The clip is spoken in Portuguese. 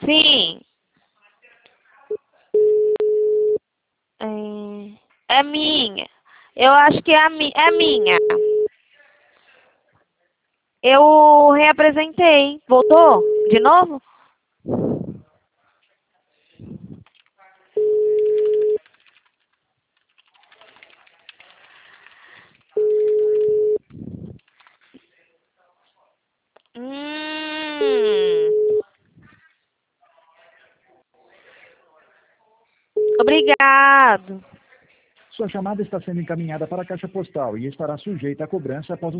Sim. É minha. Eu acho que é minha. Eu reapresentei. Voltou? De novo? Obrigado. Sua chamada está sendo encaminhada para a caixa postal e estará sujeita a cobrança após o